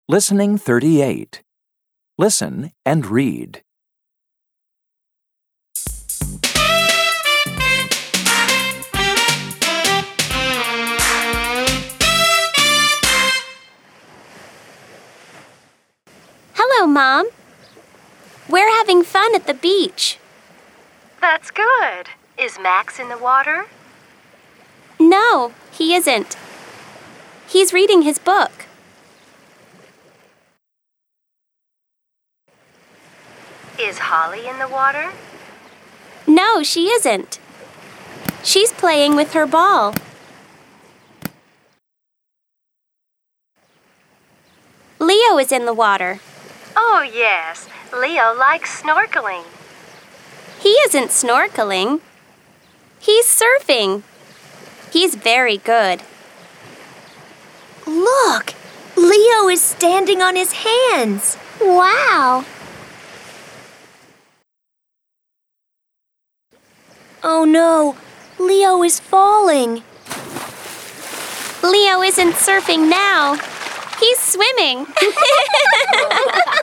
Listening 38. Listen and read. Hello, Mom. We're having fun at the beach. That's good. Is Max in the water? No, he isn't. He's reading his book. Is Holly in the water? No, she isn't. She's playing with her ball. Leo is in the water. Oh, yes. Leo likes snorkeling. He isn't snorkeling. He's surfing. He's very good. Look! Leo is standing on his hands. Wow! Oh no! Leo is falling. Leo isn't surfing now. He's swimming.